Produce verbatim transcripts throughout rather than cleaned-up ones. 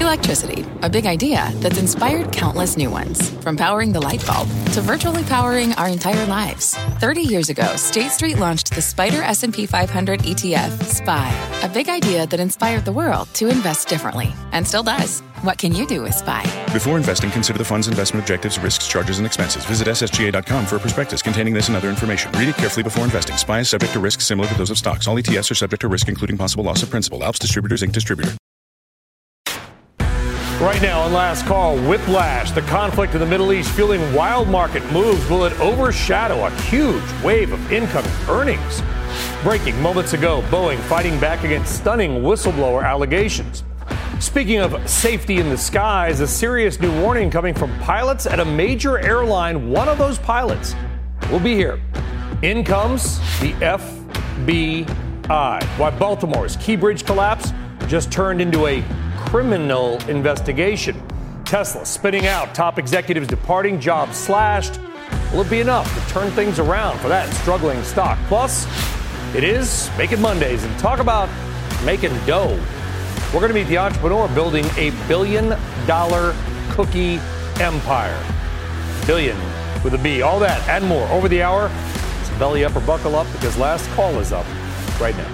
Electricity, a big idea that's inspired countless new ones. From powering the light bulb to virtually powering our entire lives. thirty years ago, State Street launched the Spider S and P five hundred E T F, S P Y, a big idea that inspired the world to invest differently, and still does. What can you do with S P Y? Before investing, consider the fund's investment objectives, risks, charges, and expenses. Visit S S G A dot com for a prospectus containing this and other information. Read it carefully before investing. S P Y is subject to risks similar to those of stocks. All E T Fs are subject to risk, including possible loss of principal. Alps Distributors, Incorporated Distributor. Right now on Last Call, whiplash. The conflict in the Middle East fueling wild market moves. Will it overshadow a huge wave of incoming earnings? Breaking moments ago, Boeing fighting back against stunning whistleblower allegations. Speaking of safety in the skies, a serious new warning coming from pilots at a major airline. One of those pilots will be here. In comes the F B I. Why Baltimore's Key Bridge collapse just turned into a criminal investigation. Tesla spinning out, top executives departing, jobs slashed. Will it be enough to turn things around for that struggling stock? Plus, it is Making Mondays, and talk about making dough. We're going to meet the entrepreneur building a billion dollar cookie empire. Billion with a B. All that and more over the hour. So belly up or buckle up, because Last Call is up right now.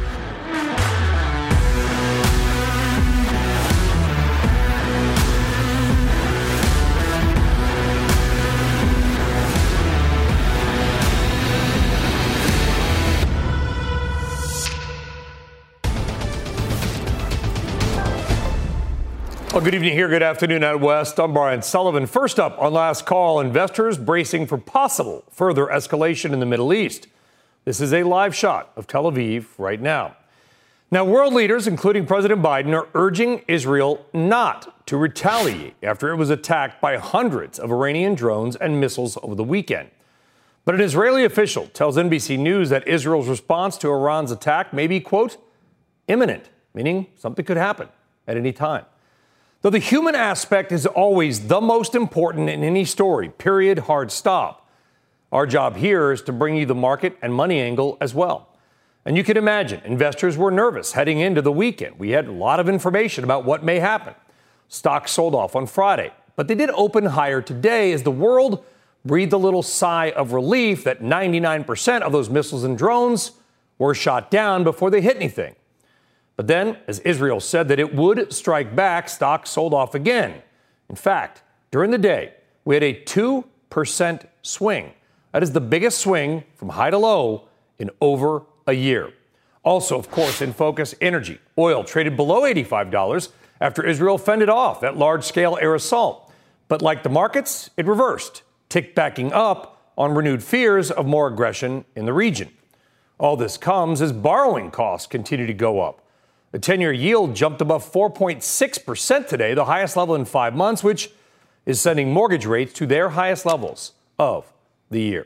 Well, good evening here. Good afternoon out west. I'm Brian Sullivan. First up on Last Call, investors bracing for possible further escalation in the Middle East. This is a live shot of Tel Aviv right now. Now, world leaders, including President Biden, are urging Israel not to retaliate after it was attacked by hundreds of Iranian drones and missiles over the weekend. But an Israeli official tells N B C News that Israel's response to Iran's attack may be, quote, imminent, meaning something could happen at any time. Though the human aspect is always the most important in any story, period, hard stop. Our job here is to bring you the market and money angle as well. And you can imagine investors were nervous heading into the weekend. We had a lot of information about what may happen. Stocks sold off on Friday, but they did open higher today as the world breathed a little sigh of relief that ninety-nine percent of those missiles and drones were shot down before they hit anything. But then, as Israel said that it would strike back, stocks sold off again. In fact, during the day, we had a two percent swing. That is the biggest swing from high to low in over a year. Also, of course, in focus, energy. Oil traded below eighty-five dollars after Israel fended off that large-scale air assault. But like the markets, it reversed, ticked backing up on renewed fears of more aggression in the region. All this comes as borrowing costs continue to go up. The ten-year yield jumped above four point six percent today, the highest level in five months, which is sending mortgage rates to their highest levels of the year.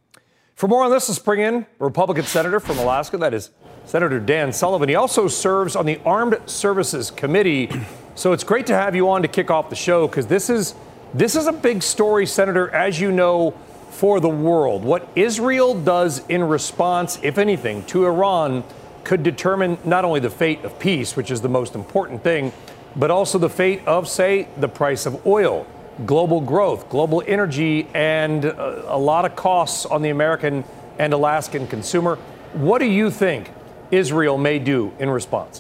For more on this, let's bring in a Republican senator from Alaska, that is Senator Dan Sullivan. He also serves on the Armed Services Committee, so it's great to have you on to kick off the show, because this is this is a big story, Senator, as you know, for the world. What Israel does in response, if anything, to Iran could determine not only the fate of peace, which is the most important thing, but also the fate of, say, the price of oil, global growth, global energy, and a, a lot of costs on the American and Alaskan consumer. What do you think Israel may do in response?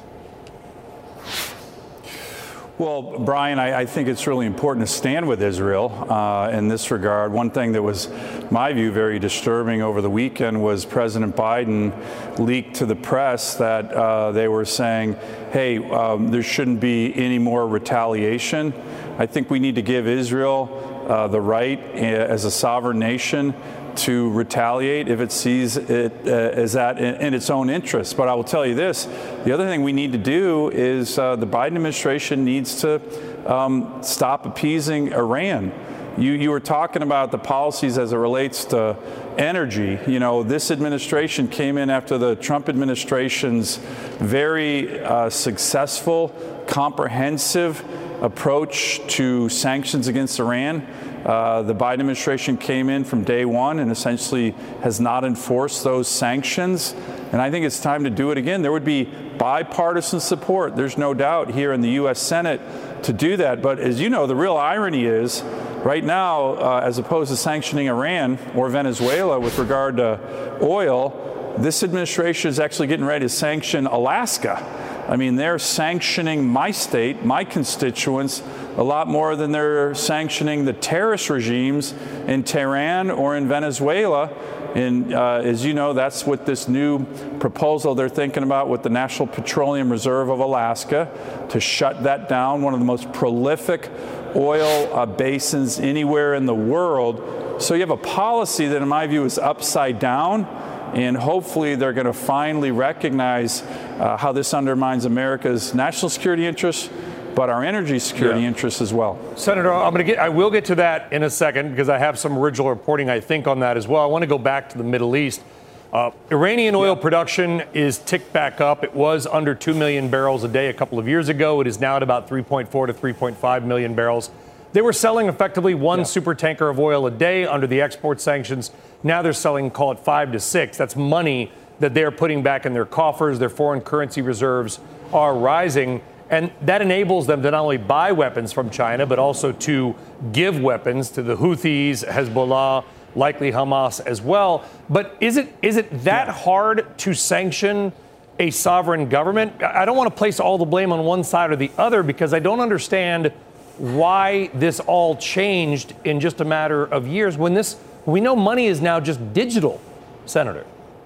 Well, Brian, I, I think it's really important to stand with Israel uh, in this regard. One thing that was, my view, very disturbing over the weekend was President Biden leaked to the press that uh, they were saying, hey, um, there shouldn't be any more retaliation. I think we need to give Israel uh, the right uh, as a sovereign nation to retaliate if it sees it uh, as that in, in its own interest. But I will tell you this, the other thing we need to do is uh, the Biden administration needs to um, stop appeasing Iran. You, you were talking about the policies as it relates to energy. You know, this administration came in after the Trump administration's very uh, successful, comprehensive approach to sanctions against Iran. Uh, the Biden administration came in from day one and essentially has not enforced those sanctions. And I think it's time to do it again. There would be bipartisan support, there's no doubt, here in the U S Senate to do that. But as you know, the real irony is, right now, uh, as opposed to sanctioning Iran or Venezuela with regard to oil, this administration is actually getting ready to sanction Alaska. I mean, they're sanctioning my state, my constituents, a lot more than they're sanctioning the terrorist regimes in Tehran or in Venezuela. And uh, as you know, that's what this new proposal they're thinking about with the National Petroleum Reserve of Alaska, to shut that down, one of the most prolific oil uh, basins anywhere in the world. So you have a policy that, in my view, is upside down. And hopefully they're going to finally recognize uh, how this undermines America's national security interests, but our energy security yeah. interests as well. Senator, I'm going to get, I will get to that in a second because I have some original reporting, I think, on that as well. I want to go back to the Middle East. Uh, Iranian oil yeah. production is ticked back up. It was under two million barrels a day a couple of years ago. It is now at about three point four to three point five million barrels. They were selling effectively one yeah. super tanker of oil a day under the export sanctions. Now they're selling, call it five to six. That's money that they're putting back in their coffers. Their foreign currency reserves are rising. And that enables them to not only buy weapons from China, but also to give weapons to the Houthis, Hezbollah, likely Hamas as well. But is it is it that yeah. hard to sanction a sovereign government? I don't want to place all the blame on one side or the other because I don't understand why this all changed in just a matter of years when this we know money is now just digital, Senator.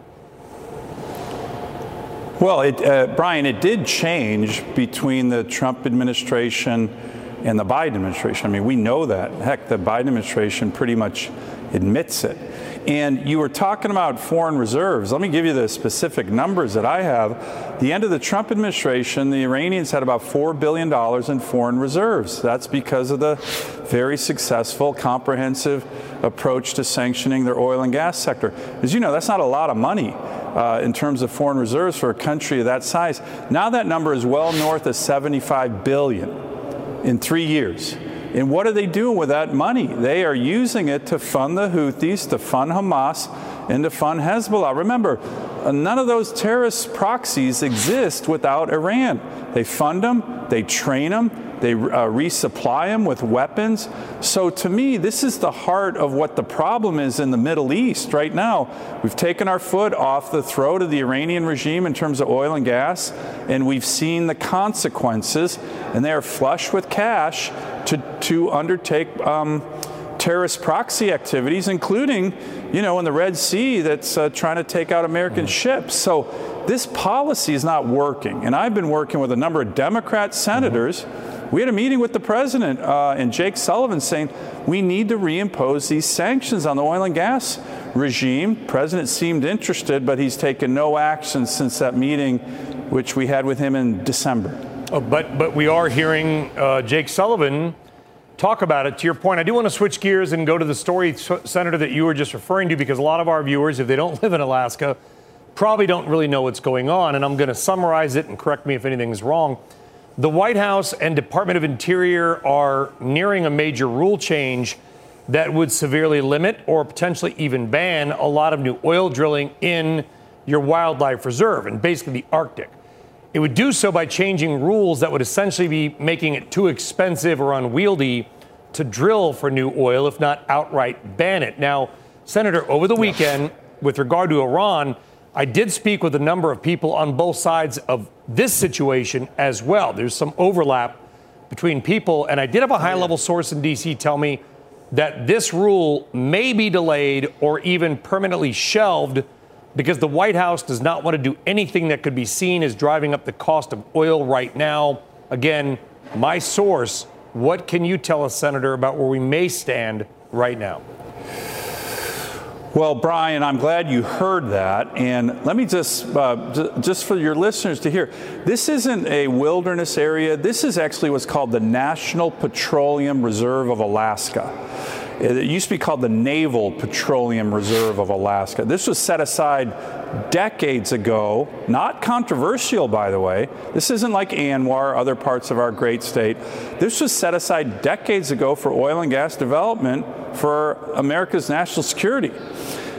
Well, it, uh, Brian, it did change between the Trump administration and the Biden administration. I mean, we know that. Heck, the Biden administration pretty much admits it. And you were talking about foreign reserves. Let me give you the specific numbers that I have. The end of the Trump administration, the Iranians had about four billion dollars in foreign reserves. That's because of the very successful, comprehensive approach to sanctioning their oil and gas sector. As you know, that's not a lot of money uh, in terms of foreign reserves for a country of that size. Now that number is well north of seventy-five billion dollars in three years. And what are they doing with that money? They are using it to fund the Houthis, to fund Hamas, and to fund Hezbollah. Remember, none of those terrorist proxies exist without Iran. They fund them, they train them, they uh, resupply them with weapons. So to me, this is the heart of what the problem is in the Middle East right now. We've taken our foot off the throat of the Iranian regime in terms of oil and gas, and we've seen the consequences, and they are flush with cash to, to undertake um, terrorist proxy activities, including, you know, in the Red Sea that's uh, trying to take out American mm. ships. So this policy is not working. And I've been working with a number of Democrat senators. Mm-hmm. We had a meeting with the president uh, and Jake Sullivan saying we need to reimpose these sanctions on the oil and gas regime. The president seemed interested, but he's taken no action since that meeting, which we had with him in December. Oh, but but we are hearing uh, Jake Sullivan talk about it. To your point, I do want to switch gears and go to the story, Senator, that you were just referring to, because a lot of our viewers, if they don't live in Alaska, probably don't really know what's going on. And I'm going to summarize it and correct me if anything's wrong. The White House and Department of Interior are nearing a major rule change that would severely limit or potentially even ban a lot of new oil drilling in your wildlife reserve and basically the Arctic. It would do so by changing rules that would essentially be making it too expensive or unwieldy to drill for new oil, if not outright ban it. Now, Senator, over the weekend, with regard to Iran, I did speak with a number of people on both sides of this situation as well. There's some overlap between people, and I did have a high-level source in D C tell me that this rule may be delayed or even permanently shelved because the White House does not want to do anything that could be seen as driving up the cost of oil right now. Again, my source, what can you tell us, Senator, about where we may stand right now? Well, Brian, I'm glad you heard that. And let me just, uh, just for your listeners to hear, this isn't a wilderness area. This is actually what's called the National Petroleum Reserve of Alaska. It used to be called the Naval Petroleum Reserve of Alaska. This was set aside decades ago, not controversial, by the way. This isn't like ANWR, other parts of our great state. This was set aside decades ago for oil and gas development for America's national security.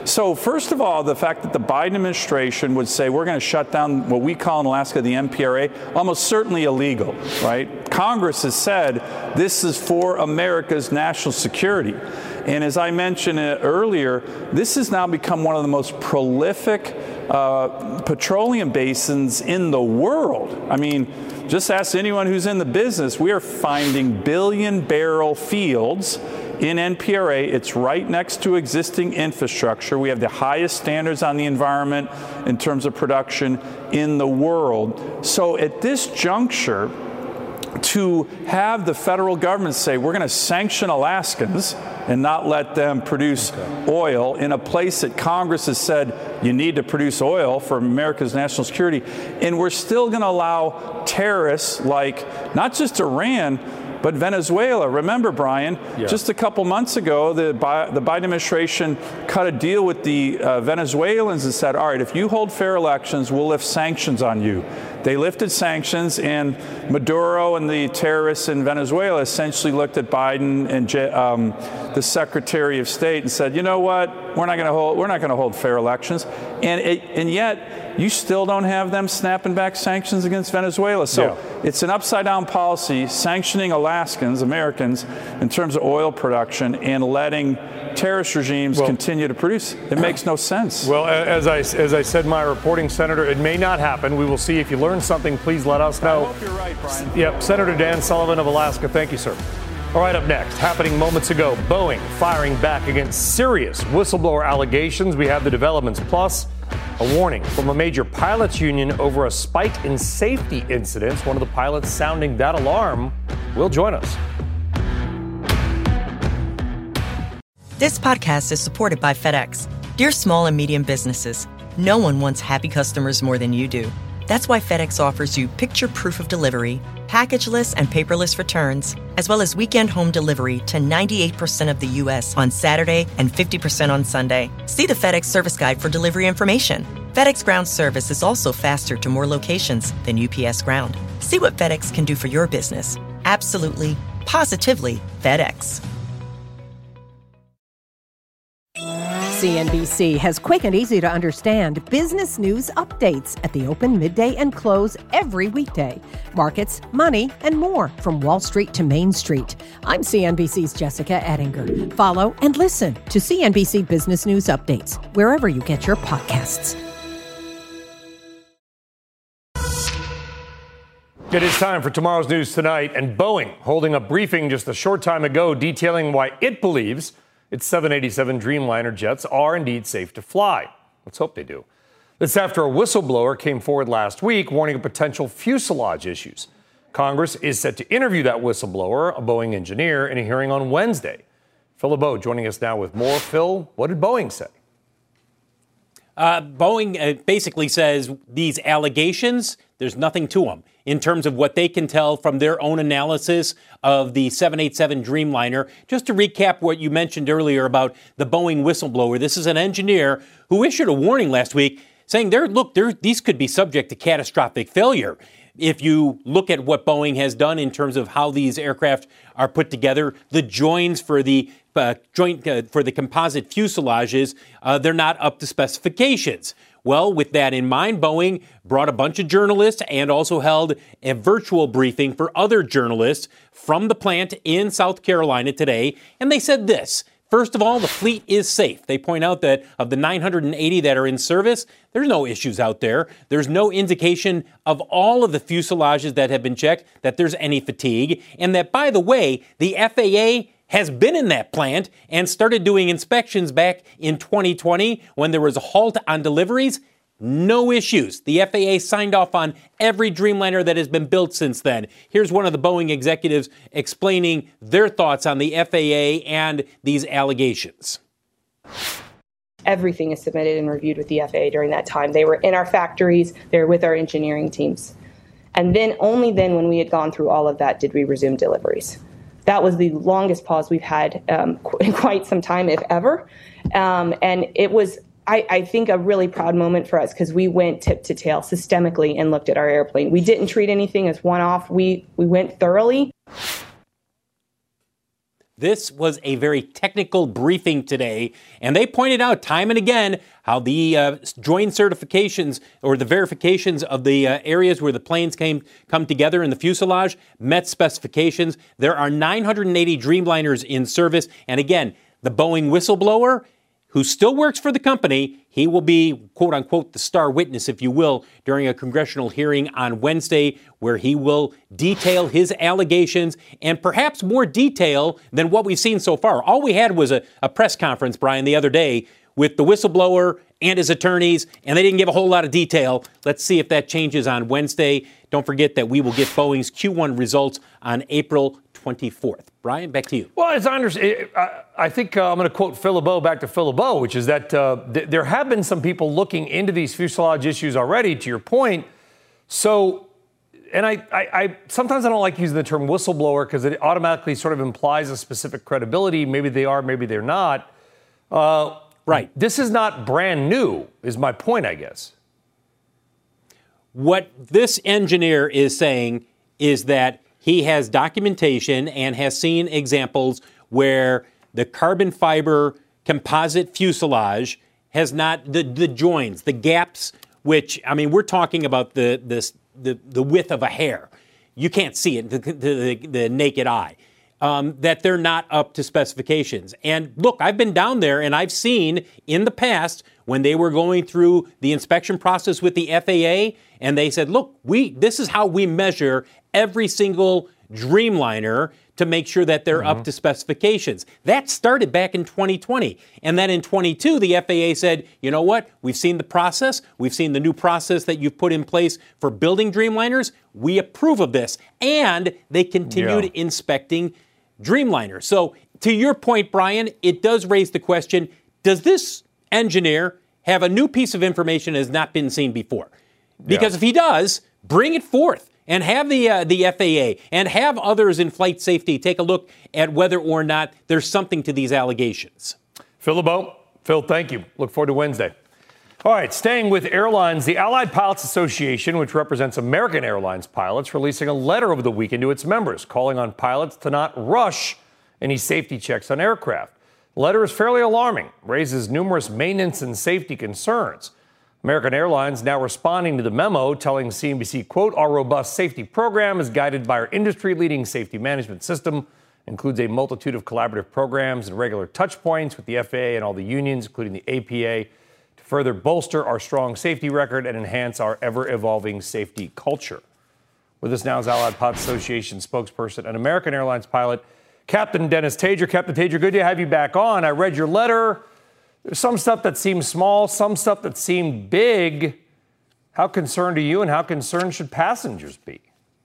So first of all, the fact that the Biden administration would say we're going to shut down what we call in Alaska the N P R A, almost certainly illegal, right? Congress has said this is for America's national security. And as I mentioned earlier, this has now become one of the most prolific uh, petroleum basins in the world. I mean, just ask anyone who's in the business. We are finding billion barrel fields in N P R A. It's right next to existing infrastructure. We have the highest standards on the environment in terms of production in the world. So at this juncture, to have the federal government say we're going to sanction Alaskans and not let them produce okay. oil in a place that Congress has said you need to produce oil for America's national security, and we're still going to allow terrorists like not just Iran, but Venezuela. Remember, Brian, yeah. just a couple months ago, the, the Biden administration cut a deal with the uh, Venezuelans and said, all right, if you hold fair elections, we'll lift sanctions on you. They lifted sanctions, and Maduro and the terrorists in Venezuela essentially looked at Biden and um, the Secretary of State and said, you know what, we're not going to hold, we're not going to hold fair elections. And, it, and yet, you still don't have them snapping back sanctions against Venezuela. So yeah. it's an upside-down policy, sanctioning Alaskans, Americans, in terms of oil production and letting terrorist regimes well, continue to produce. It makes no sense. Well, as I, as I said in my reporting, Senator, it may not happen. We will see. If you learn something, please let us know. I hope you're right, Brian. Yep, Senator Dan Sullivan of Alaska. Thank you, sir. All right, up next, happening moments ago, Boeing firing back against serious whistleblower allegations. We have the developments, plus a warning from a major pilots union over a spike in safety incidents. One of the pilots sounding that alarm will join us. This podcast is supported by FedEx. Dear small and medium businesses, no one wants happy customers more than you do. That's why FedEx offers you picture proof of delivery, packageless and paperless returns, as well as weekend home delivery to ninety-eight percent of the U S on Saturday and fifty percent on Sunday. See the FedEx service guide for delivery information. FedEx Ground service is also faster to more locations than U P S Ground. See what FedEx can do for your business. Absolutely, positively FedEx. C N B C has quick and easy to understand business news updates at the open, midday, and close every weekday. Markets, money, and more from Wall Street to Main Street. I'm C N B C's Jessica Ettinger. Follow and listen to C N B C Business News Updates wherever you get your podcasts. It is time for tomorrow's news tonight, and Boeing holding a briefing just a short time ago detailing why it believes its seven eighty-seven Dreamliner jets are indeed safe to fly. Let's hope they do. This after a whistleblower came forward last week warning of potential fuselage issues. Congress is set to interview that whistleblower, a Boeing engineer, in a hearing on Wednesday. Phil LeBeau joining us now with more. Phil, what did Boeing say? Uh, Boeing uh, basically says these allegations, there's nothing to them in terms of what they can tell from their own analysis of the seven eighty-seven Dreamliner. Just to recap what you mentioned earlier about the Boeing whistleblower, this is an engineer who issued a warning last week saying, there, look, there, these could be subject to catastrophic failure. If you look at what Boeing has done in terms of how these aircraft are put together, the joins for the uh, joint uh, for the composite fuselages, uh, they're not up to specifications. Well, with that in mind, Boeing brought a bunch of journalists and also held a virtual briefing for other journalists from the plant in South Carolina today, and they said this. First of all, the fleet is safe. They point out that of the nine hundred eighty that are in service, there's no issues out there. There's no indication of all of the fuselages that have been checked that there's any fatigue. And that, by the way, the F A A has been in that plant and started doing inspections back in twenty twenty when there was a halt on deliveries. No issues. The F A A signed off on every Dreamliner that has been built since then. Here's one of the Boeing executives explaining their thoughts on the F A A and these allegations. Everything is submitted and reviewed with the F A A during that time. They were in our factories. They were with our engineering teams. And then only then, when we had gone through all of that, did we resume deliveries. That was the longest pause we've had um, in quite some time, if ever. Um, and it was I, I think a really proud moment for us because we went tip to tail systemically and looked at our airplane. We didn't treat anything as one-off. We we went thoroughly. This was a very technical briefing today, and they pointed out time and again how the uh, joint certifications or the verifications of the uh, areas where the planes came come together in the fuselage met specifications. There are nine hundred eighty Dreamliners in service, and again, the Boeing whistleblower, who still works for the company, he will be, quote unquote, the star witness, if you will, during a congressional hearing on Wednesday, where he will detail his allegations and perhaps more detail than what we've seen so far. All we had was a, a press conference, Brian, the other day with the whistleblower and his attorneys, and they didn't give a whole lot of detail. Let's see if that changes on Wednesday. Don't forget that we will get Boeing's Q one results on April twenty-fourth. Brian, back to you. Well, as I understand, I, I think uh, I'm going to quote Phil LeBeau back to Phil LeBeau, which is that uh, th- there have been some people looking into these fuselage issues already, to your point. So, and I, I, I sometimes I don't like using the term whistleblower because it automatically sort of implies a specific credibility. Maybe they are, maybe they're not. Uh, right. This is not brand new, is my point, I guess. What this engineer is saying is that he has documentation and has seen examples where the carbon fiber composite fuselage has not, the, the joins, the gaps, which, I mean, we're talking about the, the, the, the width of a hair. You can't see it to the, the, the naked eye. Um, that they're not up to specifications. And look, I've been down there and I've seen in the past when they were going through the inspection process with the F A A, and they said, look, we this is how we measure every single Dreamliner to make sure that they're mm-hmm. up to specifications. That started back in twenty twenty. And then in twenty-two, the F A A said, you know what? We've seen the process. We've seen the new process that you've put in place for building Dreamliners. We approve of this. And they continued yeah. inspecting Dreamliner. So to your point, Brian, it does raise the question, does this engineer have a new piece of information that has not been seen before? Because yeah. if he does, bring it forth and have the uh, the F A A and have others in flight safety take a look at whether or not there's something to these allegations. Phil LeBeau. Phil, thank you. Look forward to Wednesday. All right, staying with airlines, the Allied Pilots Association, which represents American Airlines pilots, releasing a letter over the weekend to its members, calling on pilots to not rush any safety checks on aircraft. The letter is fairly alarming, raises numerous maintenance and safety concerns. American Airlines now responding to the memo, telling C N B C, quote, our robust safety program is guided by our industry-leading safety management system, includes a multitude of collaborative programs and regular touch points with the F A A and all the unions, including the A P A, further bolster our strong safety record and enhance our ever-evolving safety culture. With us now is Allied Pilots Association spokesperson and American Airlines pilot, Captain Dennis Tajer. Captain Tajer, good to have you back on. I read your letter. There's some stuff that seemed small, some stuff that seemed big. How concerned are you, and how concerned should passengers be?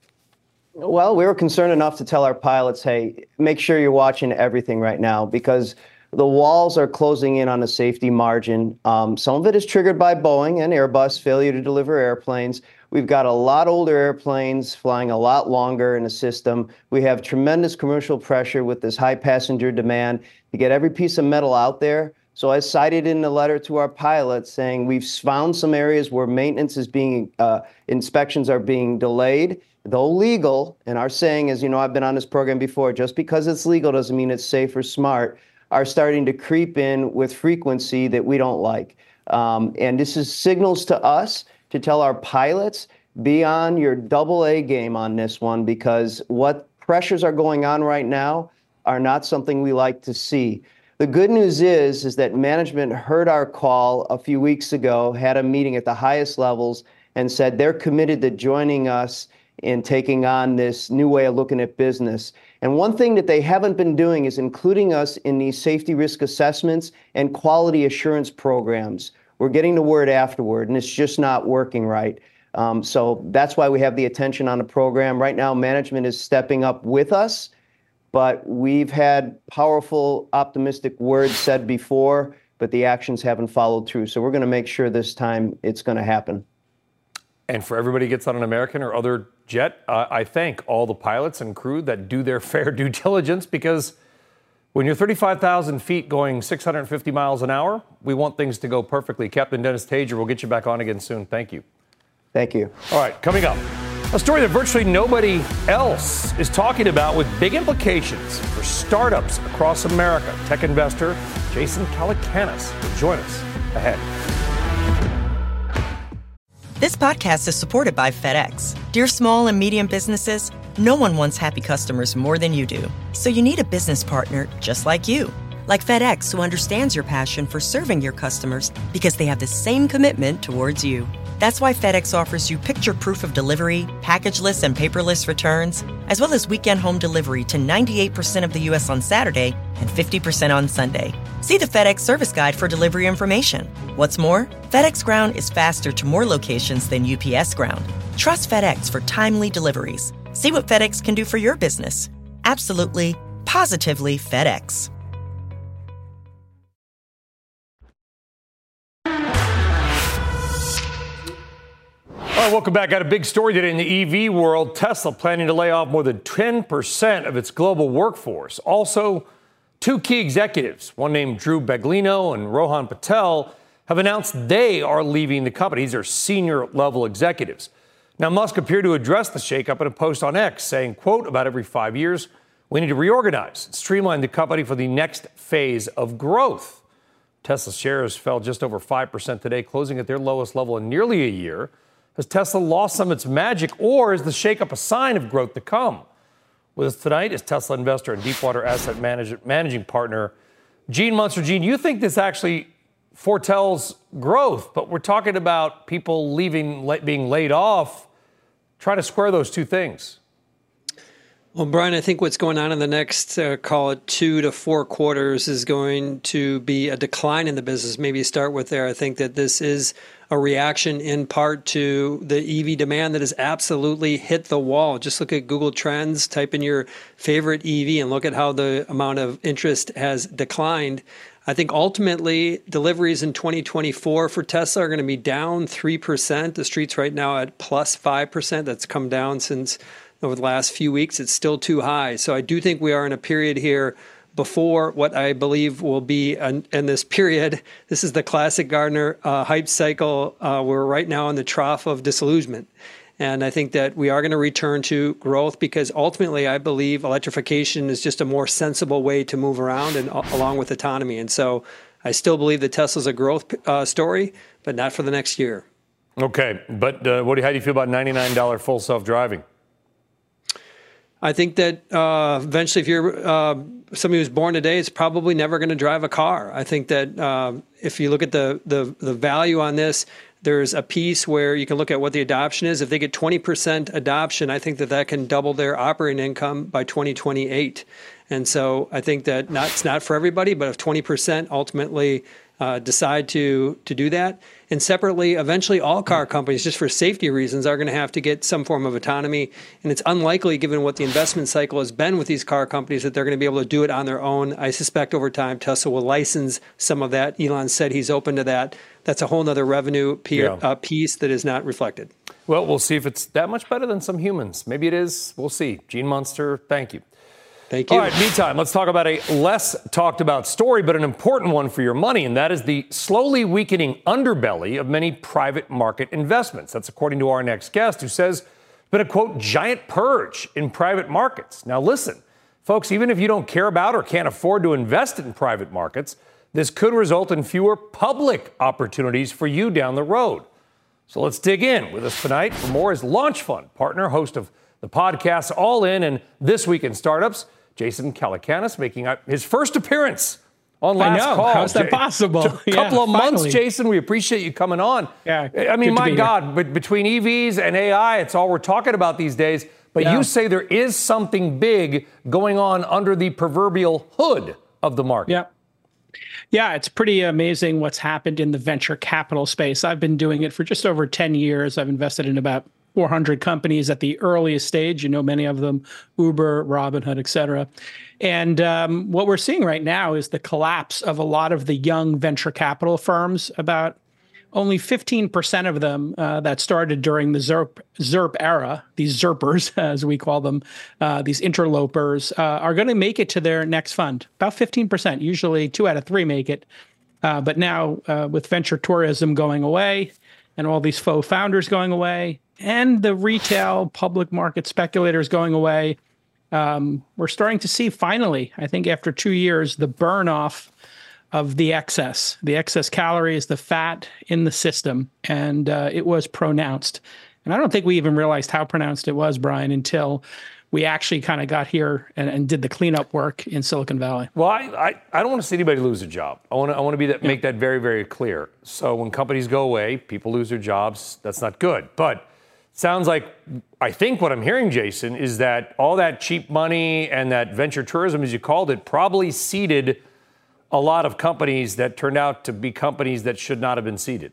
Well, we were concerned enough to tell our pilots, hey, make sure you're watching everything right now, because the walls are closing in on the safety margin. Um, some of it is triggered by Boeing and Airbus failure to deliver airplanes. We've got a lot older airplanes flying a lot longer in the system. We have tremendous commercial pressure with this high passenger demand to get every piece of metal out there. So I cited in the letter to our pilots saying we've found some areas where maintenance is being, uh, inspections are being delayed, though legal. And our saying is, you know, I've been on this program before, just because it's legal doesn't mean it's safe or smart, are starting to creep in with frequency that we don't like. Um, and this is signals to us to tell our pilots, be on your double A game on this one, because what pressures are going on right now are not something we like to see. The good news is, is that management heard our call a few weeks ago, had a meeting at the highest levels, and said they're committed to joining us in taking on this new way of looking at business. And one thing that they haven't been doing is including us in these safety risk assessments and quality assurance programs. We're getting the word afterward, and it's just not working right. Um, so that's why we have the attention on the program. Right now, management is stepping up with us, but we've had powerful, optimistic words said before, but the actions haven't followed through. So we're going to make sure this time it's going to happen. And for everybody who gets on an American or other jet, uh, I thank all the pilots and crew that do their fair due diligence, because when you're thirty-five thousand feet going six hundred fifty miles an hour, we want things to go perfectly. Captain Dennis Tajer, we'll get you back on again soon. Thank you. Thank you. All right, coming up, A story that virtually nobody else is talking about with big implications for startups across America. Tech investor Jason Calacanis will join us ahead. This podcast is supported by FedEx. Dear small and medium businesses, no one wants happy customers more than you do. So you need a business partner just like you. Like FedEx, who understands your passion for serving your customers because they have the same commitment towards you. That's why FedEx offers you picture proof of delivery, packageless and paperless returns, as well as weekend home delivery to ninety-eight percent of the U S on Saturday and fifty percent on Sunday. See the FedEx service guide for delivery information. What's more, FedEx Ground is faster to more locations than U P S Ground. Trust FedEx for timely deliveries. See what FedEx can do for your business. Absolutely, positively FedEx. All right, welcome back. Got a big story today in the E V world. Tesla planning to lay off more than ten percent of its global workforce. Also, two key executives, one named Drew Baglino and Rohan Patel, have announced they are leaving the company. These are senior level executives. Now, Musk appeared to address the shakeup in a post on X, saying, quote, about every five years, we need to reorganize and streamline the company for the next phase of growth. Tesla shares fell just over five percent today, closing at their lowest level in nearly a year. Has Tesla lost some of its magic, or is the shakeup a sign of growth to come? With us tonight is Tesla investor and Deepwater Asset Manage- Managing Partner Gene Munster. Gene, you think this actually foretells growth, but we're talking about people leaving, being laid off. Try to square those two things. Well, Brian, I think what's going on in the next, uh, call it two to four quarters, is going to be a decline in the business. Maybe start with there. I think that this is a reaction in part to the E V demand that has absolutely hit the wall. Just look at Google Trends, type in your favorite E V, and look at how the amount of interest has declined. I think ultimately deliveries in twenty twenty-four for Tesla are going to be down three percent. The Street's right now at plus five percent. That's come down since over the last few weeks. It's still too high. So I do think we are in a period here before what I believe will be an, in this period. This is the classic Gardner uh, hype cycle. Uh, we're right now in the trough of disillusionment. And I think that we are going to return to growth because ultimately I believe electrification is just a more sensible way to move around and uh, along with autonomy. And so I still believe that Tesla's a growth uh, story, but not for the next year. Okay. But uh, what do you, how do you feel about ninety-nine dollars full self-driving? I think that uh, eventually, if you're uh, somebody who's born today, is probably never going to drive a car. I think that uh, if you look at the, the the value on this, there's a piece where you can look at what the adoption is. If they get twenty percent adoption, I think that that can double their operating income by twenty twenty-eight. And so I think that not, it's not for everybody, but if twenty percent ultimately uh, decide to to do that. And separately, eventually all car companies, just for safety reasons, are going to have to get some form of autonomy. And it's unlikely, given what the investment cycle has been with these car companies, that they're going to be able to do it on their own. I suspect over time, Tesla will license some of that. Elon said he's open to that. That's a whole other revenue pe- yeah. uh, piece that is not reflected. Well, we'll see if it's that much better than some humans. Maybe it is. We'll see. Gene Munster, thank you. Thank you. All right, meantime, let's talk about a less talked about story, but an important one for your money, and that is the slowly weakening underbelly of many private market investments. That's according to our next guest, who says there's been a, quote, giant purge in private markets. Now, listen, folks, even if you don't care about or can't afford to invest in private markets, this could result in fewer public opportunities for you down the road. So let's dig in. With us tonight for more is Launch Fund partner, host of the podcast All In and This Week in Startups, Jason Calacanis, making his first appearance on Last I know. Call. How's that possible? A couple yeah, of months, finally. Jason. We appreciate you coming on. Yeah, I mean, my God, here. but between E Vs and A I, it's all we're talking about these days. But yeah. you say there is something big going on under the proverbial hood of the market. Yeah. Yeah, it's pretty amazing what's happened in the venture capital space. I've been doing it for just over ten years. I've invested in about four hundred companies at the earliest stage. You know, many of them, Uber, Robinhood, et cetera. And um, what we're seeing right now is the collapse of a lot of the young venture capital firms. About only fifteen percent of them uh, that started during the ZERP, ZERP era, these ZERPers, as we call them, uh, these interlopers, uh, are going to make it to their next fund. About fifteen percent. Usually two out of three make it. Uh, but now uh, with venture tourism going away and all these faux founders going away, and the retail public market speculators going away, um, we're starting to see finally, I think after two years, the burn off of the excess, the excess calories, the fat in the system. And uh, it was pronounced. And I don't think we even realized how pronounced it was, Brian, until we actually kind of got here and, and did the cleanup work in Silicon Valley. Well, I, I, I don't want to see anybody lose a job. I want to I want to be that, make that very, very clear. So when companies go away, people lose their jobs. That's not good. But sounds like, I think what I'm hearing, Jason, is that all that cheap money and that venture tourism, as you called it, probably seeded a lot of companies that turned out to be companies that should not have been seeded.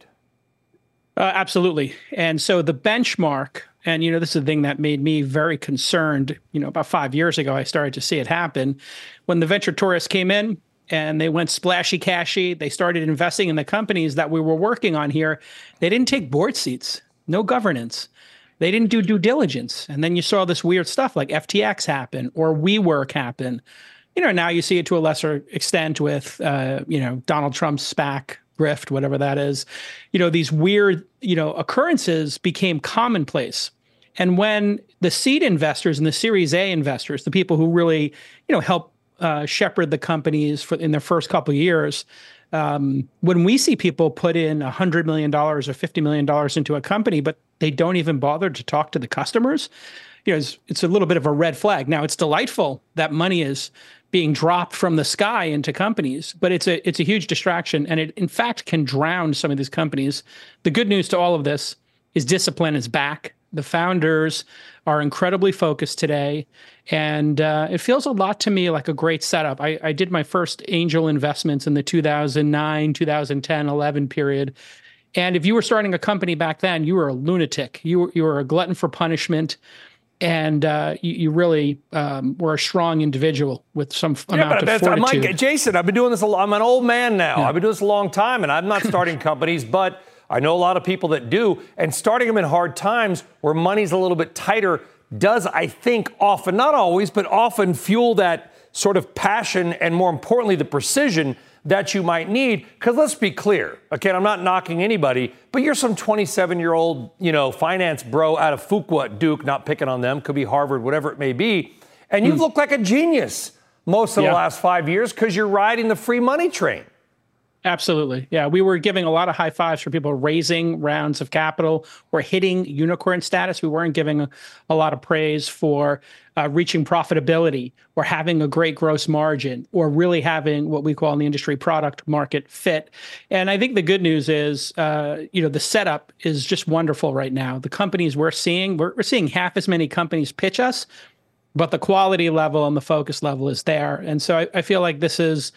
Uh, absolutely. And so the benchmark, and, you know, this is the thing that made me very concerned, you know, about five years ago, I started to see it happen. When the venture tourists came in and they went splashy cashy, they started investing in the companies that we were working on here. They didn't take board seats, no governance. They didn't do due diligence. And then you saw this weird stuff like F T X happen or WeWork happen. You know, now you see it to a lesser extent with, uh, you know, Donald Trump's SPAC, grift, whatever that is. You know, these weird, you know, occurrences became commonplace. And when the seed investors and the Series A investors, the people who really, you know, help uh, shepherd the companies for, in their first couple of years, um, when we see people put in one hundred million dollars or fifty million dollars into a company, but they don't even bother to talk to the customers, you know, it's, it's a little bit of a red flag. Now, it's delightful that money is being dropped from the sky into companies, but it's a it's a huge distraction, and it in fact can drown some of these companies. The good news to all of this is discipline is back. The founders are incredibly focused today, and uh, it feels a lot to me like a great setup. I, I did my first angel investments in the two thousand nine, two thousand ten, eleven period, and if you were starting a company back then, you were a lunatic. You were, you were a glutton for punishment. And uh, you, you really um, were a strong individual with some f- yeah, amount but of fortitude. I'm like, Jason, I've been doing this a lot. I'm an old man now. Yeah. I've been doing this a long time, and I'm not starting companies, but I know a lot of people that do. And starting them in hard times where money's a little bit tighter does, I think, often, not always, but often fuel that sort of passion and, more importantly, the precision that you might need. Because let's be clear, okay, I'm not knocking anybody, but you're some twenty-seven-year-old, you know, finance bro out of Fuqua at Duke, not picking on them, could be Harvard, whatever it may be, and you've mm. looked like a genius most of yeah. the last five years because you're riding the free money train. Absolutely. Yeah, we were giving a lot of high fives for people raising rounds of capital or hitting unicorn status. We weren't giving a, a lot of praise for uh, reaching profitability or having a great gross margin or really having what we call in the industry product market fit. And I think the good news is, uh, you know, the setup is just wonderful right now. The companies we're seeing, we're, we're seeing half as many companies pitch us, but the quality level and the focus level is there. And so I, I feel like this is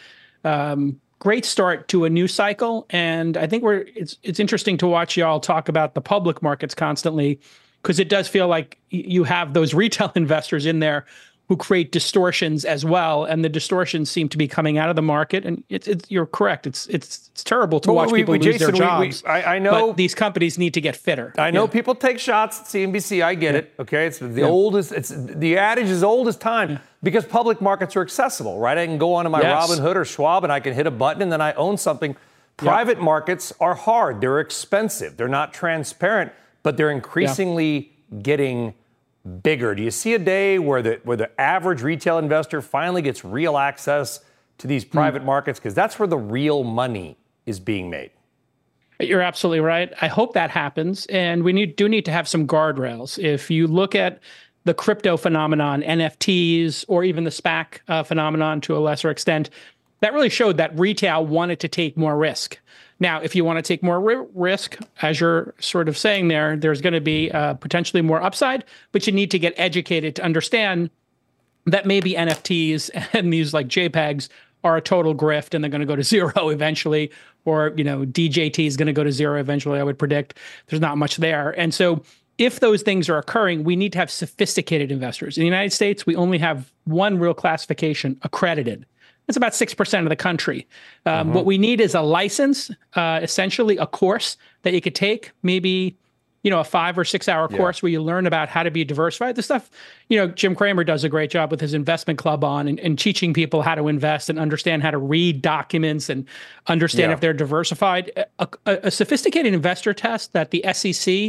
um, great start to a new cycle. And I think we're it's it's interesting to watch y'all talk about the public markets constantly, because it does feel like you have those retail investors in there who create distortions as well, and the distortions seem to be coming out of the market. And it's, it's you're correct. It's it's it's terrible to well, watch we, people we, lose Jason, their jobs. We, we, I, I know but these companies need to get fitter. I know yeah. people take shots at C N B C. I get yeah. it. Okay, it's the yeah. oldest. It's the adage is old as time yeah. because public markets are accessible, right? I can go onto my yes. Robinhood or Schwab and I can hit a button and then I own something. Private yeah. markets are hard. They're expensive. They're not transparent, but they're increasingly yeah. getting bigger. Do you see a day where the where the average retail investor finally gets real access to these private mm. markets? Because that's where the real money is being made. You're absolutely right. I hope that happens. And we need, do need to have some guardrails. If you look at the crypto phenomenon, N F Ts, or even the SPAC uh, phenomenon to a lesser extent, that really showed that retail wanted to take more risk. Now, if you want to take more ri- risk, as you're sort of saying there, there's going to be uh, potentially more upside, but you need to get educated to understand that maybe N F Ts and these like JPEGs are a total grift and they're going to go to zero eventually, or, you know, D J T is going to go to zero eventually, I would predict. There's not much there. And so if those things are occurring, we need to have sophisticated investors. In the United States, we only have one real classification, accredited. It's about six percent of the country. Um, mm-hmm. What we need is a license, uh, essentially a course that you could take, maybe, you know, a five or six hour yeah. course where you learn about how to be diversified. The stuff, you know, Jim Cramer does a great job with his investment club on and, and teaching people how to invest and understand how to read documents and understand yeah. if they're diversified. A, a, a sophisticated investor test that the S E C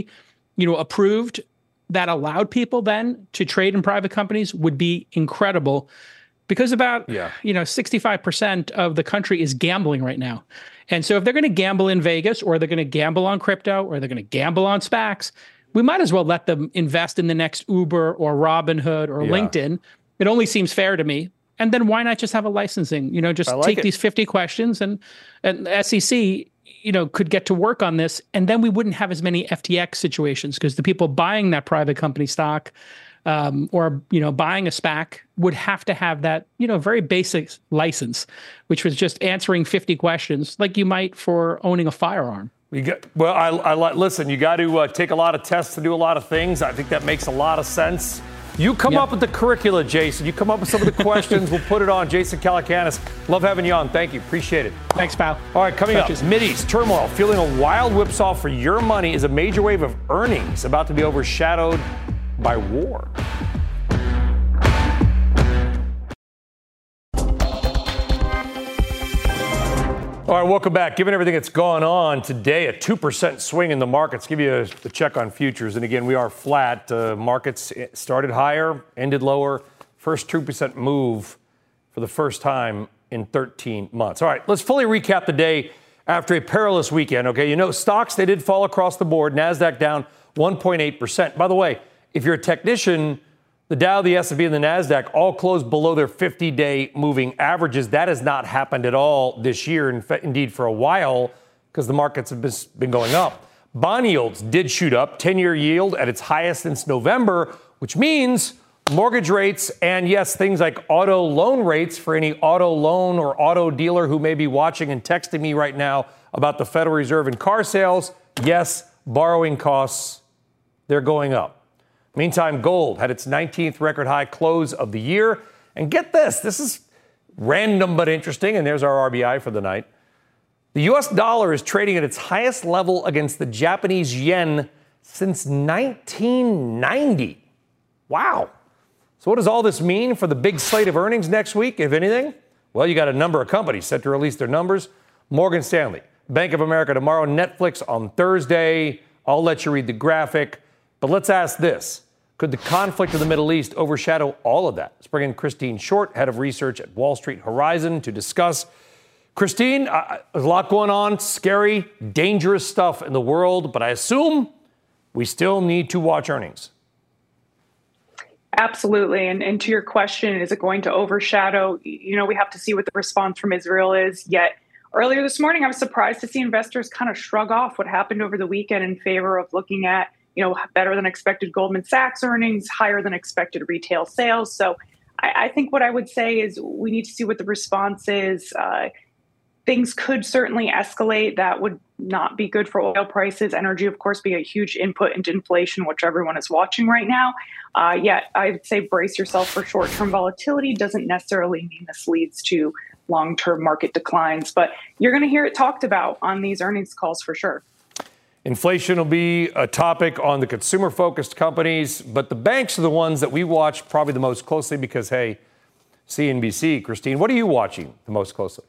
you know, approved that allowed people then to trade in private companies would be incredible, because about, yeah. you know, sixty-five percent of the country is gambling right now. And so if they're going to gamble in Vegas, or they're going to gamble on crypto, or they're going to gamble on SPACs, we might as well let them invest in the next Uber or Robinhood or yeah. LinkedIn. It only seems fair to me. And then why not just have a licensing? You know, just like take it. these fifty questions, and, and S E C, you know, could get to work on this. And then we wouldn't have as many F T X situations, because the people buying that private company stock um, or, you know, buying a SPAC would have to have that, you know, very basic license, which was just answering fifty questions like you might for owning a firearm. You got, well, I, I listen, you got to uh, take a lot of tests to do a lot of things. I think that makes a lot of sense. You come yep. up with the curricula, Jason. You come up with some of the questions. We'll put it on. Jason Calacanis, love having you on. Thank you. Appreciate it. Thanks, pal. All right, coming Touches. up, Mideast turmoil, feeling a wild whipsaw for your money is a major wave of earnings about to be overshadowed by war. All right, welcome back. Given everything that's gone on today, a two percent swing in the markets. Give you a, a check on futures. And again, we are flat. Uh, markets started higher, ended lower. First two percent move for the first time in thirteen months. All right, let's fully recap the day after a perilous weekend. Okay, you know, stocks, they did fall across the board. NASDAQ down one point eight percent. By the way, if you're a technician, the Dow, the S and P, and the NASDAQ all closed below their fifty-day moving averages. That has not happened at all this year, in fa- indeed for a while, because the markets have been going up. Bond yields did shoot up, ten-year yield at its highest since November, which means mortgage rates and, yes, things like auto loan rates for any auto loan or auto dealer who may be watching and texting me right now about the Federal Reserve and car sales. Yes, borrowing costs, they're going up. Meantime, gold had its nineteenth record high close of the year. And get this, this is random but interesting, and there's our R B I for the night. The U S dollar is trading at its highest level against the Japanese yen since nineteen ninety. Wow. So what does all this mean for the big slate of earnings next week, if anything? Well, you got a number of companies set to release their numbers. Morgan Stanley, Bank of America tomorrow, Netflix on Thursday. I'll let you read the graphic. But let's ask this. Could the conflict in the Middle East overshadow all of that? Let's bring in Christine Short, head of research at Wall Street Horizon, to discuss. Christine, uh, there's a lot going on, scary, dangerous stuff in the world, but I assume we still need to watch earnings. Absolutely. And, and to your question, is it going to overshadow? You know, we have to see what the response from Israel is. Yet earlier this morning, I was surprised to see investors kind of shrug off what happened over the weekend in favor of looking at, you know, better than expected Goldman Sachs earnings, higher than expected retail sales. So I, I think what I would say is we need to see what the response is. Uh, things could certainly escalate. That would not be good for oil prices. Energy, of course, be a huge input into inflation, which everyone is watching right now. Uh, yet I would say brace yourself for short-term volatility. Doesn't necessarily mean this leads to long-term market declines, but you're going to hear it talked about on these earnings calls for sure. Inflation will be a topic on the consumer-focused companies, but the banks are the ones that we watch probably the most closely because, hey, C N B C. Christine, what are you watching the most closely?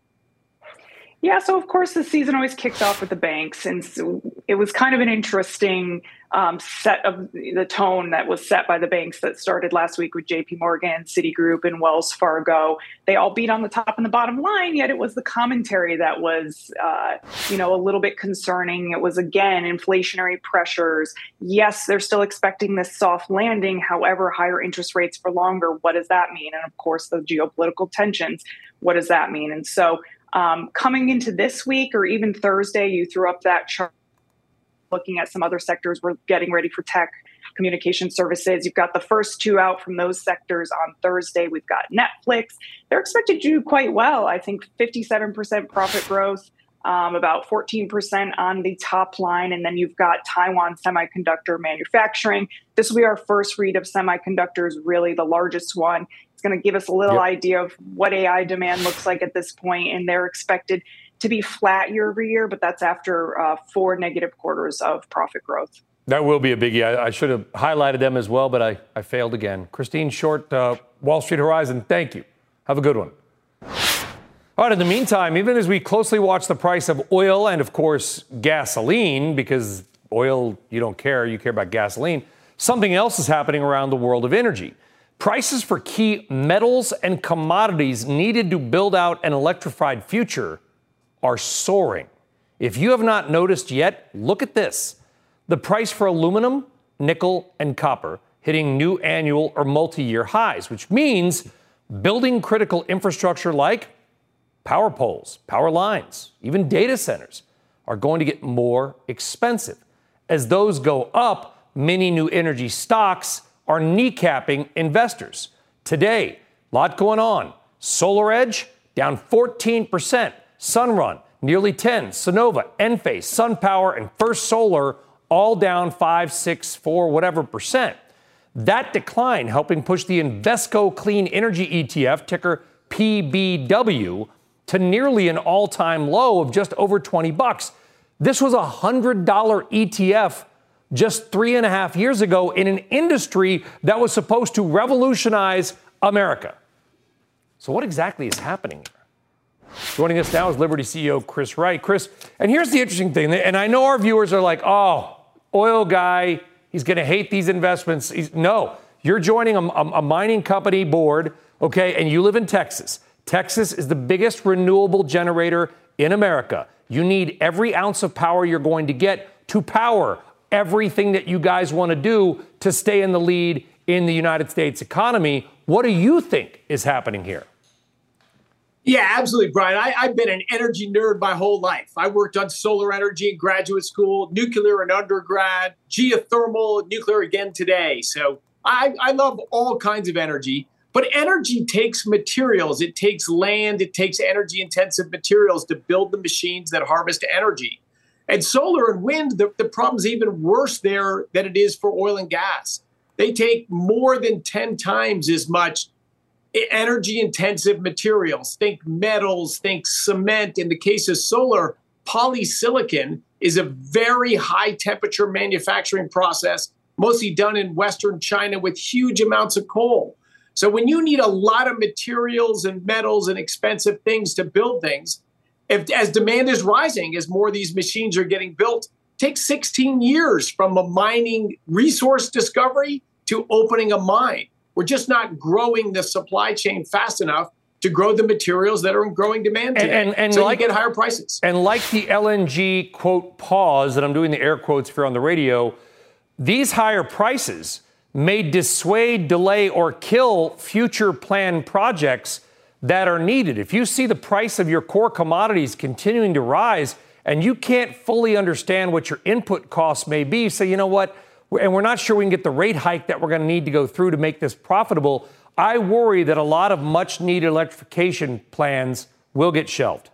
Yeah, so of course the season always kicks off with the banks, and so it was kind of an interesting um, set of the tone that was set by the banks that started last week with J P Morgan, Citigroup, and Wells Fargo. They all beat on the top and the bottom line, yet it was the commentary that was, uh, you know, a little bit concerning. It was, again, inflationary pressures. Yes, they're still expecting this soft landing. However, higher interest rates for longer, what does that mean? And of course, the geopolitical tensions, what does that mean? And so Um, coming into this week or even Thursday, you threw up that chart looking at some other sectors. We're getting ready for tech, communication services. You've got the first two out from those sectors on Thursday. We've got Netflix. They're expected to do quite well. I think fifty-seven percent profit growth, um, about fourteen percent on the top line. And then you've got Taiwan Semiconductor Manufacturing. This will be our first read of semiconductors, really the largest one. Going to give us a little yep. idea of what A I demand looks like at this point, and they're expected to be flat year over year, but that's after uh, four negative quarters of profit growth. That will be a biggie. I, I should have highlighted them as well, but I, I failed again. Christine Short, uh, Wall Street Horizon, thank you. Have a good one. All right, in the meantime, even as we closely watch the price of oil and, of course, gasoline, because oil, you don't care. You care about gasoline. Something else is happening around the world of energy. Prices for key metals and commodities needed to build out an electrified future are soaring. If you have not noticed yet, look at this. The price for aluminum, nickel, and copper hitting new annual or multi-year highs, which means building critical infrastructure like power poles, power lines, even data centers are going to get more expensive. As those go up, many new energy stocks are kneecapping investors. Today, a lot going on. SolarEdge down fourteen percent. Sunrun nearly ten. Sonova, Enphase, SunPower, and First Solar all down five, six, four, whatever percent. That decline helping push the Invesco Clean Energy E T F, ticker P B W, to nearly an all-time low of just over twenty bucks. This was a one hundred dollars E T F just three and a half years ago in an industry that was supposed to revolutionize America. So what exactly is happening here? Joining us now is Liberty C E O Chris Wright. Chris, and here's the interesting thing, and I know our viewers are like, oh, oil guy, he's going to hate these investments. He's, no, you're joining a, a mining company board, okay, and you live in Texas. Texas is the biggest renewable generator in America. You need every ounce of power you're going to get to power everything that you guys want to do to stay in the lead in the United States economy. What do you think is happening here? Yeah, absolutely, Brian. I, I've been an energy nerd my whole life. I worked on solar energy in graduate school, nuclear in undergrad, geothermal, nuclear again today. So I, I love all kinds of energy. But energy takes materials. It takes land. It takes energy-intensive materials to build the machines that harvest energy. And solar and wind, the, the problem's even worse there than it is for oil and gas. They take more than ten times as much energy-intensive materials. Think metals, think cement. In the case of solar, polysilicon is a very high-temperature manufacturing process, mostly done in Western China with huge amounts of coal. So when you need a lot of materials and metals and expensive things to build things, if, as demand is rising, as more of these machines are getting built, it takes sixteen years from a mining resource discovery to opening a mine. We're just not growing the supply chain fast enough to grow the materials that are in growing demand today. And, and, and so like, you get higher prices. And like the L N G, quote, pause, and I'm doing the air quotes if you're on the radio, these higher prices may dissuade, delay, or kill future planned projects that are needed. If you see the price of your core commodities continuing to rise and you can't fully understand what your input costs may be, say, you know what, and we're not sure we can get the rate hike that we're going to need to go through to make this profitable, I worry that a lot of much-needed electrification plans will get shelved.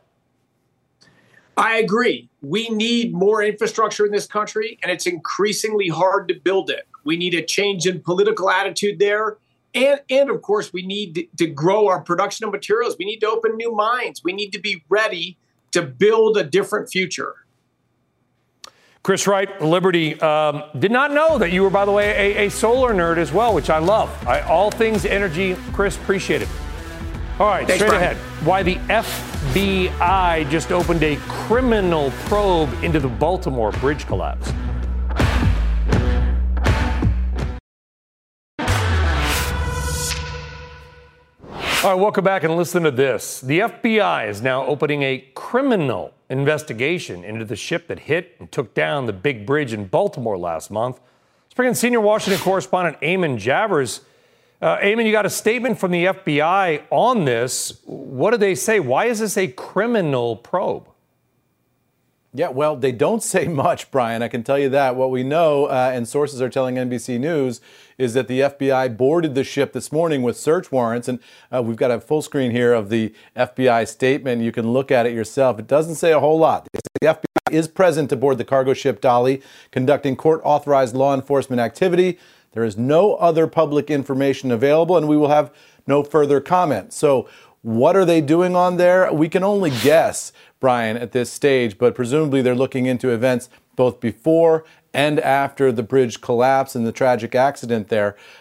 I agree. We need more infrastructure in this country, and it's increasingly hard to build it. We need a change in political attitude there. And, and of course, we need to grow our production of materials. We need to open new mines. We need to be ready to build a different future. Chris Wright, Liberty, um, did not know that you were, by the way, a, a solar nerd as well, which I love. I, all things energy. Chris, appreciate it. All right, Thanks, straight Brian. ahead. Why the F B I just opened a criminal probe into the Baltimore bridge collapse. All right, welcome back and listen to this. The F B I is now opening a criminal investigation into the ship that hit and took down the big bridge in Baltimore last month. Let's bring in senior Washington correspondent Eamon Javers. Uh, Eamon, you got a statement from the F B I on this. What do they say? Why is this a criminal probe? Yeah, well, they don't say much, Brian. I can tell you that. What we know, uh, and sources are telling N B C News, is that the F B I boarded the ship this morning with search warrants. And uh, we've got a full screen here of the F B I statement. You can look at it yourself. It doesn't say a whole lot. The F B I is present aboard the cargo ship Dolly, conducting court-authorized law enforcement activity. There is no other public information available, and we will have no further comment. So what are they doing on there? We can only guess, Brian, at this stage, but presumably they're looking into events both before and after the bridge collapse and the tragic accident there.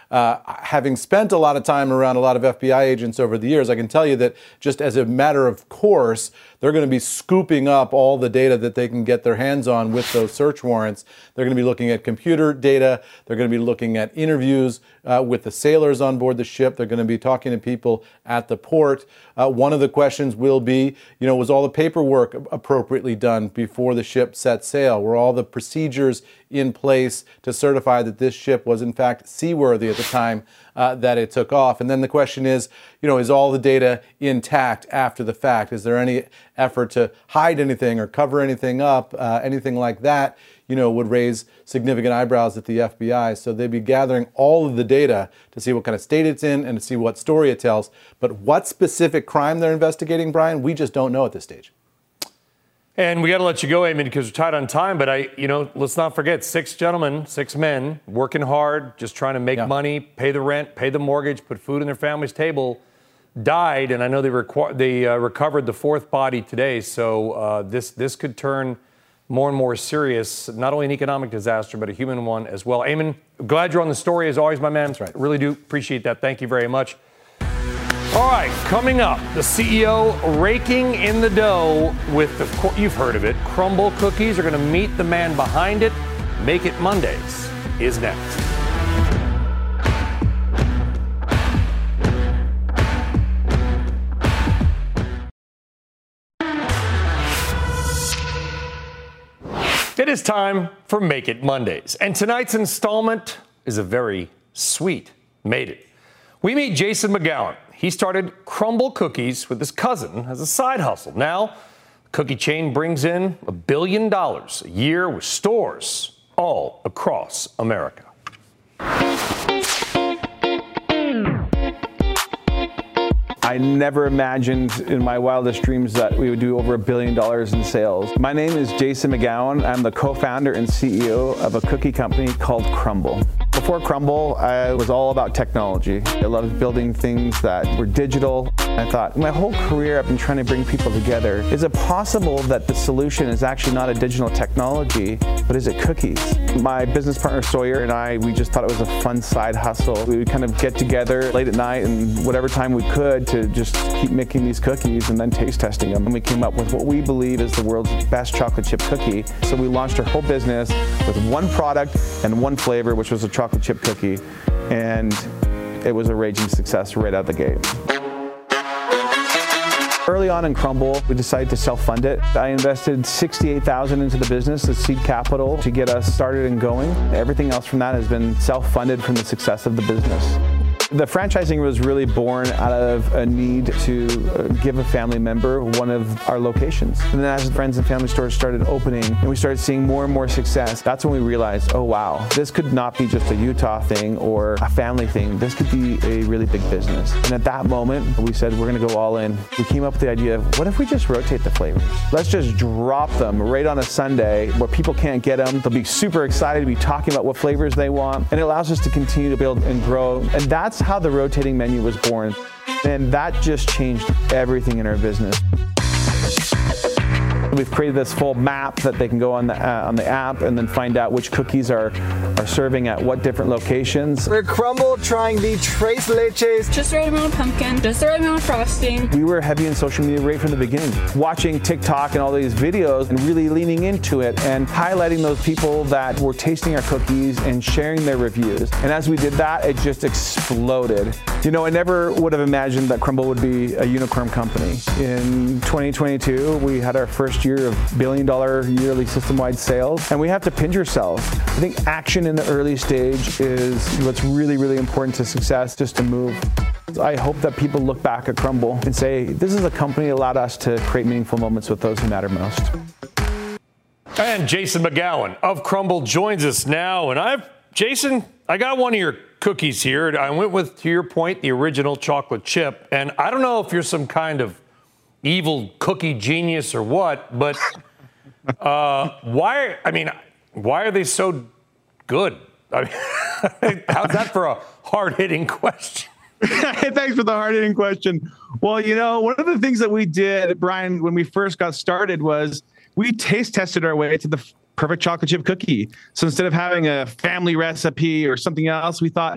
Uh, having spent a lot of time around a lot of F B I agents over the years, I can tell you that just as a matter of course, they're going to be scooping up all the data that they can get their hands on with those search warrants. They're going to be looking at computer data. They're going to be looking at interviews uh, with the sailors on board the ship. They're going to be talking to people at the port. Uh, one of the questions will be, you know, was all the paperwork appropriately done before the ship set sail? Were all the procedures in place to certify that this ship was in fact seaworthy at the time uh, that it took off? And then the question is, you know, is all the data intact after the fact? Is there any effort to hide anything or cover anything up? Uh, anything like that, you know, would raise significant eyebrows at the F B I. So they'd be gathering all of the data to see what kind of state it's in and to see what story it tells. But what specific crime they're investigating, Brian, we just don't know at this stage. And we got to let you go, Eamon, because we're tight on time. But I, you know, let's not forget, six gentlemen, six men, working hard, just trying to make yeah. money, pay the rent, pay the mortgage, put food on their family's table, died. And I know they requ- they uh, recovered the fourth body today. So uh, this this could turn more and more serious, not only an economic disaster, but a human one as well. Eamon, glad you're on the story as always, my man. That's right. Really do appreciate that. Thank you very much. All right, coming up, the C E O raking in the dough with the, you've heard of it, Crumbl cookies are going to meet the man behind it. Make It Mondays is next. It is time for Make It Mondays, and tonight's installment is a very sweet Made It. We meet Jason McGowan. He started Crumbl Cookies with his cousin as a side hustle. Now, the cookie chain brings in a billion dollars a year with stores all across America. I never imagined in my wildest dreams that we would do over a billion dollars in sales. My name is Jason McGowan. I'm the co-founder and C E O of a cookie company called Crumbl. Before Crumbl, I was all about technology. I loved building things that were digital. I thought, my whole career I've been trying to bring people together. Is it possible that the solution is actually not a digital technology, but is it cookies? My business partner Sawyer and I, we just thought it was a fun side hustle. We would kind of get together late at night and whatever time we could to just keep making these cookies and then taste testing them. And we came up with what we believe is the world's best chocolate chip cookie. So we launched our whole business with one product and one flavor, which was a chocolate chip cookie. And it was a raging success right out the gate. Early on in Crumbl, we decided to self-fund it. I invested sixty-eight thousand dollars into the business as seed capital to get us started and going. Everything else from that has been self-funded from the success of the business. The franchising was really born out of a need to give a family member one of our locations. And then as friends and family stores started opening and we started seeing more and more success, that's when we realized, oh wow, this could not be just a Utah thing or a family thing. This could be a really big business. And at that moment, we said, we're gonna go all in. We came up with the idea of, what if we just rotate the flavors? Let's just drop them right on a Sunday where people can't get them. They'll be super excited to be talking about what flavors they want. And it allows us to continue to build and grow. And that's how the rotating menu was born. And that just changed everything in our business. We've created this full map that they can go on the uh, on the app and then find out which cookies are are serving at what different locations. We're Crumbl trying the Tres Leches. Just the right amount of pumpkin, just the right amount of frosting. We were heavy in social media right from the beginning, watching TikTok and all these videos and really leaning into it and highlighting those people that were tasting our cookies and sharing their reviews. And as we did that, it just exploded. You know, I never would have imagined that Crumbl would be a unicorn company. In twenty twenty-two, we had our first year of billion dollar yearly system-wide sales, and we have to pinch ourselves. I think action in the early stage is what's really, really important to success, just to move. I hope that people look back at Crumbl and say, this is a company that allowed us to create meaningful moments with those who matter most. And Jason McGowan of Crumbl joins us now, and I've, Jason, I got one of your cookies here. I went with, to your point, the original chocolate chip, and I don't know if you're some kind of evil cookie genius or what, but uh, why, I mean, why are they so good? I mean, how's that for a hard-hitting question? Thanks for the hard-hitting question. Well, you know, one of the things that we did, Brian, when we first got started was we taste tested our way to the perfect chocolate chip cookie. So instead of having a family recipe or something else, we thought,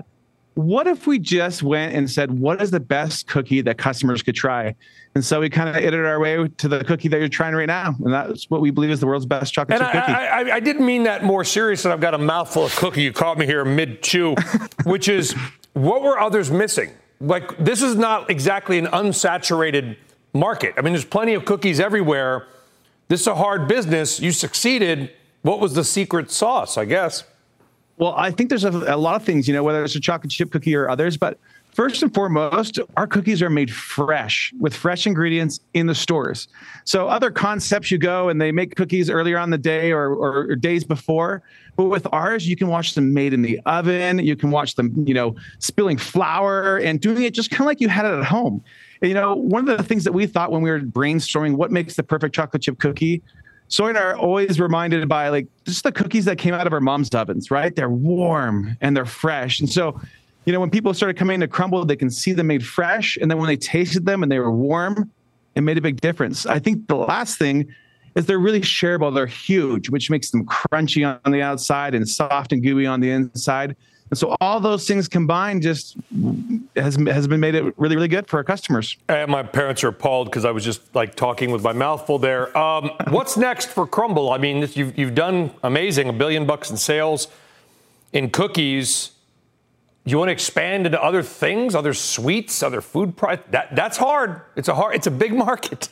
what if we just went and said, what is the best cookie that customers could try? And so we kind of iterated our way to the cookie that you're trying right now. And that's what we believe is the world's best chocolate and chip I, cookie. I, I, I didn't mean that more serious, and I've got a mouthful of cookie. You caught me here mid-chew, which is, what were others missing? Like, this is not exactly an unsaturated market. I mean, there's plenty of cookies everywhere. This is a hard business. You succeeded. What was the secret sauce, I guess? Well, I think there's a, a lot of things, you know, whether it's a chocolate chip cookie or others, but first and foremost, our cookies are made fresh with fresh ingredients in the stores. So other concepts, you go and they make cookies earlier on the day or, or, or days before. But with ours, you can watch them made in the oven. You can watch them, you know, spilling flour and doing it just kind of like you had it at home. And, you know, one of the things that we thought when we were brainstorming what makes the perfect chocolate chip cookie, Soy and I are always reminded by like just the cookies that came out of our mom's ovens, right? They're warm and they're fresh. And so, you know, when people started coming to Crumbl, they can see them made fresh. And then when they tasted them and they were warm, it made a big difference. I think the last thing is they're really shareable. They're huge, which makes them crunchy on the outside and soft and gooey on the inside. And so all those things combined just has has been made it really, really good for our customers. And my parents are appalled because I was just like talking with my mouth full there. Um, what's next for Crumbl? I mean, this, you've, you've done amazing, a billion bucks in sales in cookies. You want to expand into other things, other sweets, other food products? That, that's hard. It's a hard, it's a big market.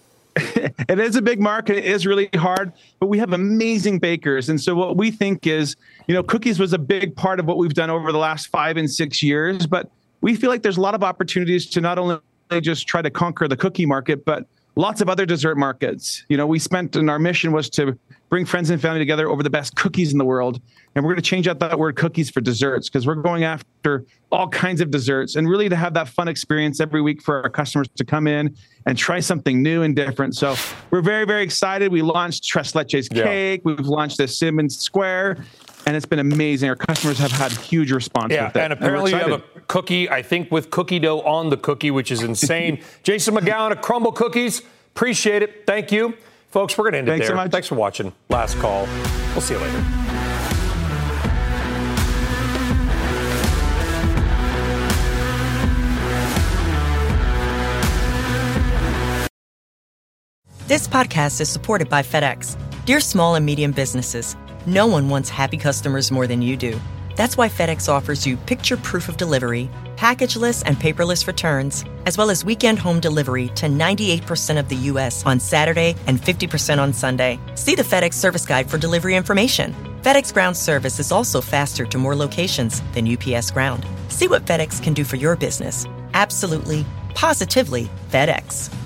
It is a big market. It is really hard, but we have amazing bakers. And so what we think is, you know, cookies was a big part of what we've done over the last five and six years, but we feel like there's a lot of opportunities to not only just try to conquer the cookie market, but lots of other dessert markets. You know, we spent, and our mission was to bring friends and family together over the best cookies in the world. And we're going to change out that word cookies for desserts, because we're going after all kinds of desserts and really to have that fun experience every week for our customers to come in and try something new and different. So we're very, very excited. We launched Tres Leches cake. Yeah. We've launched the Cinnamon Square, and it's been amazing. Our customers have had huge response yeah, with it. And apparently and you have a cookie, I think, with cookie dough on the cookie, which is insane. Jason McGowan of Crumbl Cookies. Appreciate it. Thank you. Folks, we're going to end Thanks it there. So much. Thanks for watching. Last call. We'll see you later. This podcast is supported by FedEx. Dear small and medium businesses, no one wants happy customers more than you do. That's why FedEx offers you picture proof of delivery, packageless and paperless returns, as well as weekend home delivery to ninety-eight percent of the U S on Saturday and fifty percent on Sunday. See the FedEx service guide for delivery information. FedEx Ground service is also faster to more locations than U P S Ground. See what FedEx can do for your business. Absolutely, positively FedEx.